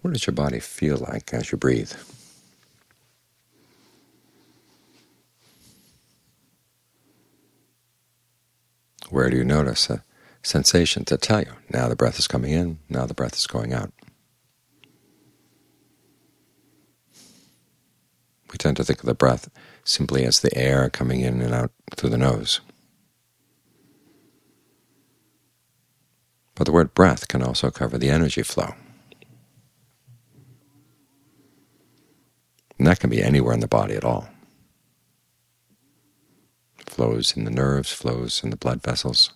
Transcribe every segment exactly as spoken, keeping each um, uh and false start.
What does your body feel like as you breathe? Where do you notice a sensation to tell you, now the breath is coming in, now the breath is going out? We tend to think of the breath simply as the air coming in and out through the nose. But the word breath can also cover the energy flow. And that can be anywhere in the body at all. It flows in the nerves, flows in the blood vessels.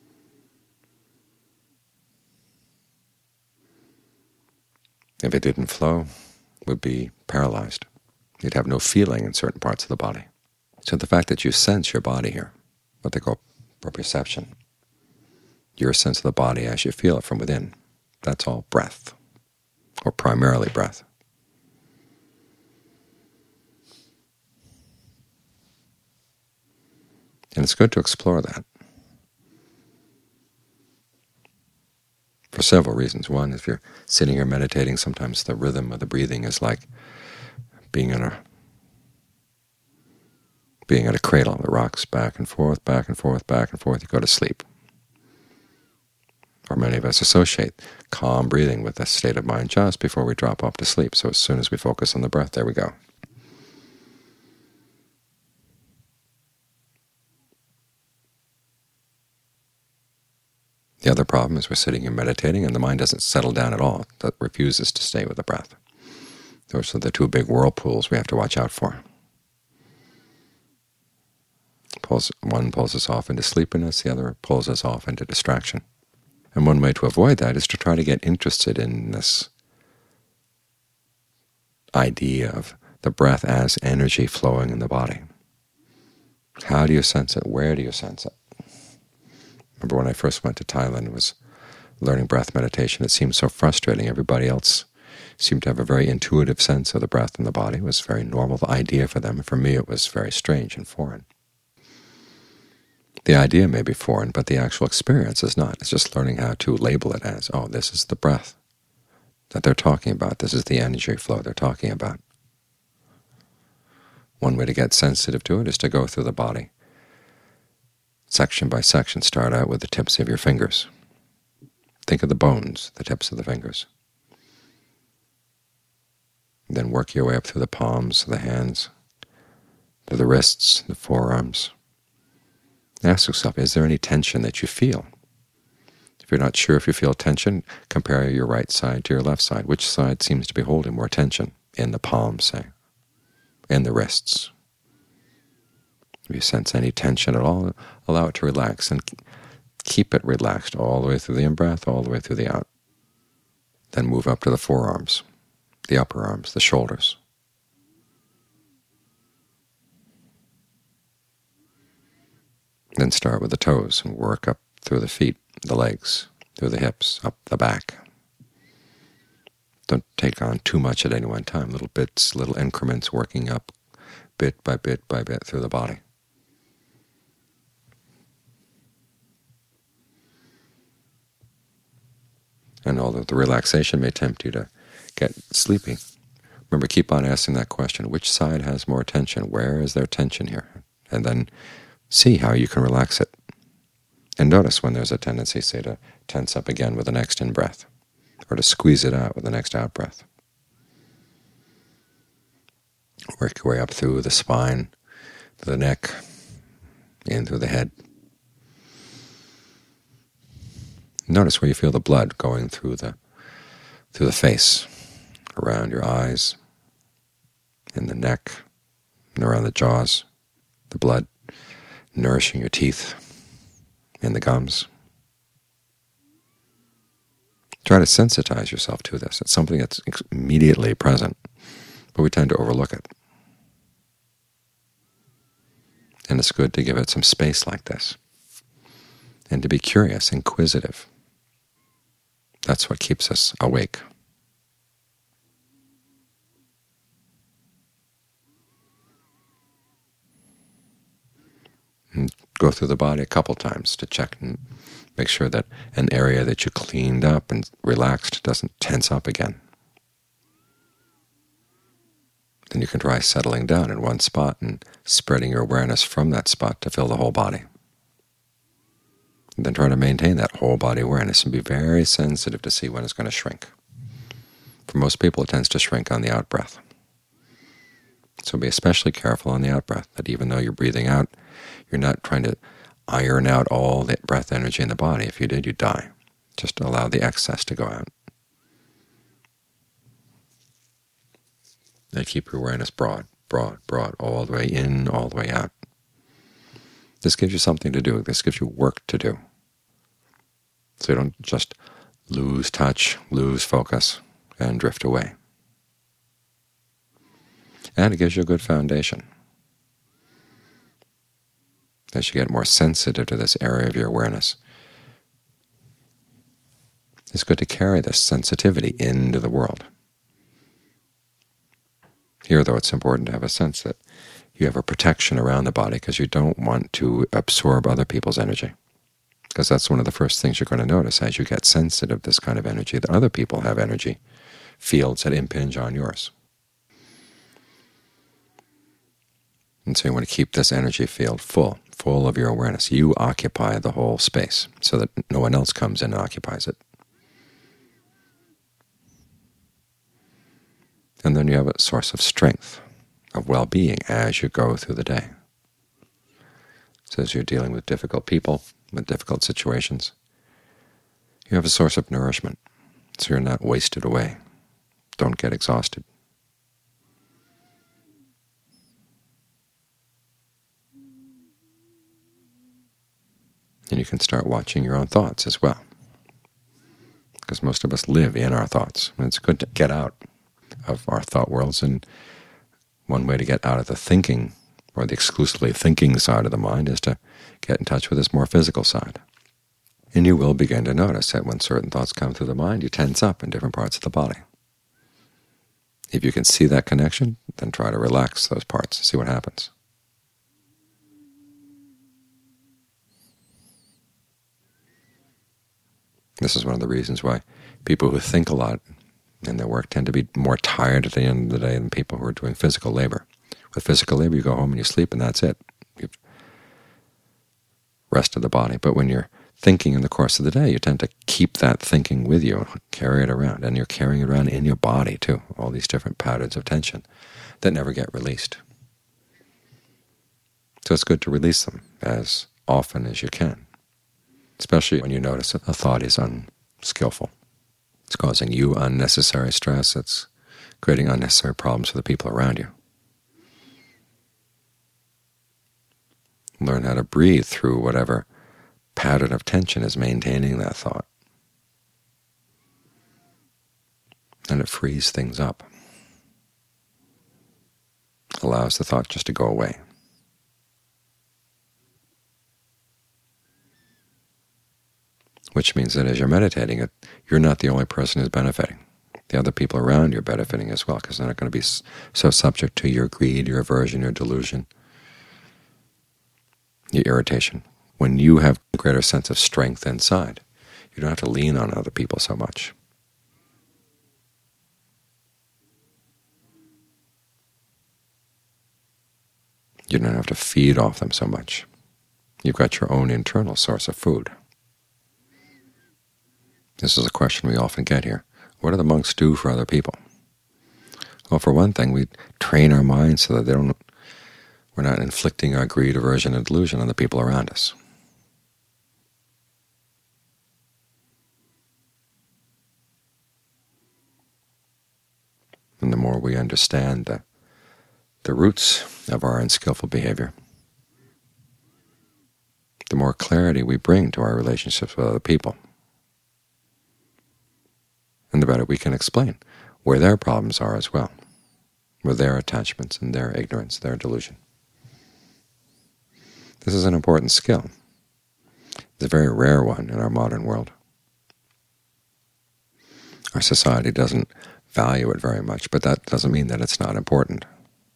If it didn't flow, it would be paralyzed. You'd have no feeling in certain parts of the body. So the fact that you sense your body here, what they call proprioception, your sense of the body as you feel it from within, that's all breath, or primarily breath. And it's good to explore that for several reasons. One, if you're sitting here meditating, sometimes the rhythm of the breathing is like being in a being at a cradle that rocks back and forth, back and forth, back and forth. You go to sleep. Or many of us associate calm breathing with a state of mind just before we drop off to sleep. So as soon as we focus on the breath, there we go. The other problem is we're sitting here meditating and the mind doesn't settle down at all. It refuses to stay with the breath. Those are the two big whirlpools we have to watch out for. Pulls, one pulls us off into sleepiness, the other pulls us off into distraction. And one way to avoid that is to try to get interested in this idea of the breath as energy flowing in the body. How do you sense it? Where do you sense it? Remember when I first went to Thailand and was learning breath meditation, it seemed so frustrating. Everybody else seemed to have a very intuitive sense of the breath in the body. It was a very normal idea for them. For me, it was very strange and foreign. The idea may be foreign, but the actual experience is not. It's just learning how to label it as, oh, this is the breath that they're talking about. This is the energy flow they're talking about. One way to get sensitive to it is to go through the body, section by section. Start out with the tips of your fingers. Think of the bones, the tips of the fingers. Then work your way up through the palms of the hands, to the wrists, the forearms. Ask yourself, is there any tension that you feel? If you're not sure if you feel tension, compare your right side to your left side. Which side seems to be holding more tension? In the palms, say, in the wrists. If you sense any tension at all, allow it to relax, and keep it relaxed all the way through the in-breath, all the way through the out. Then move up to the forearms, the upper arms, the shoulders. Then start with the toes and work up through the feet, the legs, through the hips, up the back. Don't take on too much at any one time, little bits, little increments, working up bit by bit by bit through the body. And although the relaxation may tempt you to get sleepy, remember, keep on asking that question, which side has more tension? Where is there tension here? And then see how you can relax it. And notice when there's a tendency, say, to tense up again with the next in-breath, or to squeeze it out with the next out-breath. Work your way up through the spine, to the neck, in through the head. Notice where you feel the blood going through the through the face, around your eyes, in the neck, and around the jaws, the blood nourishing your teeth and the gums. Try to sensitize yourself to this. It's something that's immediately present, but we tend to overlook it. And it's good to give it some space like this, and to be curious, inquisitive. That's what keeps us awake. And go through the body a couple times to check and make sure that an area that you cleaned up and relaxed doesn't tense up again. then you can try settling down in one spot and spreading your awareness from that spot to fill the whole body. And then try to maintain that whole body awareness and be very sensitive to see when it's going to shrink. For most people, it tends to shrink on the out-breath. So be especially careful on the out-breath, that even though you're breathing out, you're not trying to iron out all the breath energy in the body. If you did, you'd die. Just allow the excess to go out. And keep your awareness broad, broad, broad, all the way in, all the way out. This gives you something to do. This gives you work to do. So you don't just lose touch, lose focus, and drift away. And it gives you a good foundation. As you get more sensitive to this area of your awareness, it's good to carry this sensitivity into the world. Here, though, it's important to have a sense that you have a protection around the body because you don't want to absorb other people's energy. Because that's one of the first things you're going to notice as you get sensitive to this kind of energy, that other people have energy fields that impinge on yours. And so you want to keep this energy field full, full of your awareness. You occupy the whole space so that no one else comes in and occupies it. And then you have a source of strength, of well-being as you go through the day. So as you're dealing with difficult people, with difficult situations, you have a source of nourishment, so you're not wasted away. Don't get exhausted. And you can start watching your own thoughts as well, because most of us live in our thoughts. And it's good to get out of our thought worlds, and one way to get out of the thinking, or the exclusively thinking side of the mind, is to get in touch with this more physical side. And you will begin to notice that when certain thoughts come through the mind, you tense up in different parts of the body. If you can see that connection, then try to relax those parts, see what happens. This is one of the reasons why people who think a lot in their work tend to be more tired at the end of the day than people who are doing physical labor. With physical labor, you go home and you sleep, and that's it. You've rested the body. But when you're thinking in the course of the day, you tend to keep that thinking with you, carry it around, and you're carrying it around in your body too, all these different patterns of tension that never get released. So it's good to release them as often as you can, especially when you notice that a thought is unskillful. It's causing you unnecessary stress. It's creating unnecessary problems for the people around you. Learn how to breathe through whatever pattern of tension is maintaining that thought. And it frees things up. Allows the thought just to go away. Which means that as you're meditating, it, you're not the only person who's benefiting. The other people around you are benefiting as well, because they're not going to be so subject to your greed, your aversion, your delusion, your irritation. When you have a greater sense of strength inside, you don't have to lean on other people so much. You don't have to feed off them so much. You've got your own internal source of food. This is a question we often get here. What do the monks do for other people? Well, for one thing, we train our minds so that they don't, we're not inflicting our greed, aversion, and delusion on the people around us. And the more we understand the, the roots of our unskillful behavior, the more clarity we bring to our relationships with other people. And the better we can explain where their problems are as well, where their attachments and their ignorance, their delusion. This is an important skill. It's a very rare one in our modern world. Our society doesn't value it very much, but that doesn't mean that it's not important.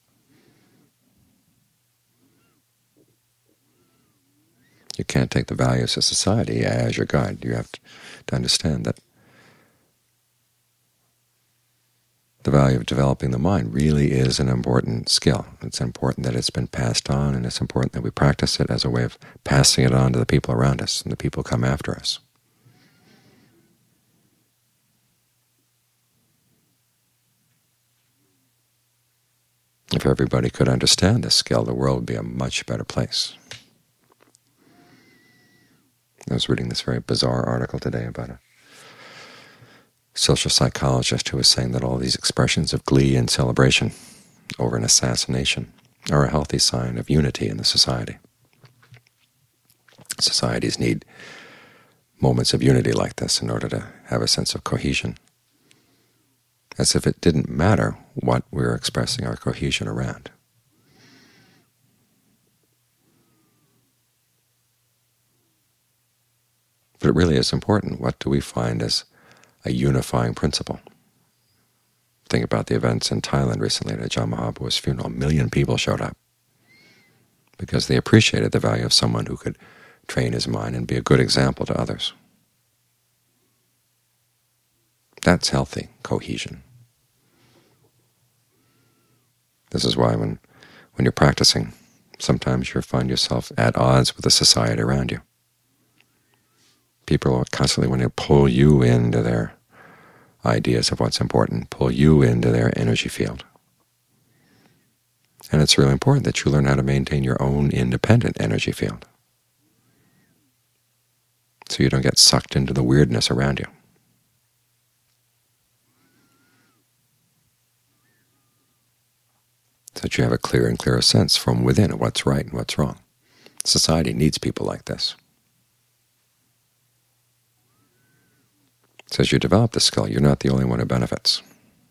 You can't take the values of society as your guide. You have to understand that the value of developing the mind really is an important skill. It's important that it's been passed on, and it's important that we practice it as a way of passing it on to the people around us and the people who come after us. If everybody could understand this skill, the world would be a much better place. I was reading this very bizarre article today about a social psychologist who was saying that all these expressions of glee and celebration over an assassination are a healthy sign of unity in the society. Societies need moments of unity like this in order to have a sense of cohesion, as if it didn't matter what we were expressing our cohesion around. But it really is important. What do we find as a unifying principle? Think about the events in Thailand recently at Ajahn Maha Boowa's funeral. A million people showed up because they appreciated the value of someone who could train his mind and be a good example to others. That's healthy cohesion. This is why when, when you're practicing, sometimes you find yourself at odds with the society around you. People are constantly wanting to pull you into their ideas of what's important, pull you into their energy field. And it's really important that you learn how to maintain your own independent energy field, so you don't get sucked into the weirdness around you. So that you have a clearer and clearer sense from within of what's right and what's wrong. Society needs people like this. So as you develop this skill, you're not the only one who benefits.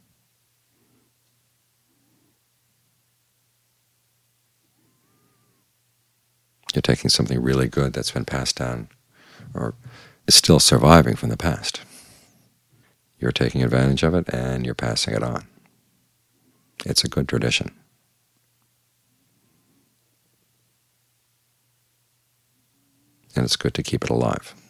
You're taking something really good that's been passed down or is still surviving from the past. You're taking advantage of it and you're passing it on. It's a good tradition. And it's good to keep it alive.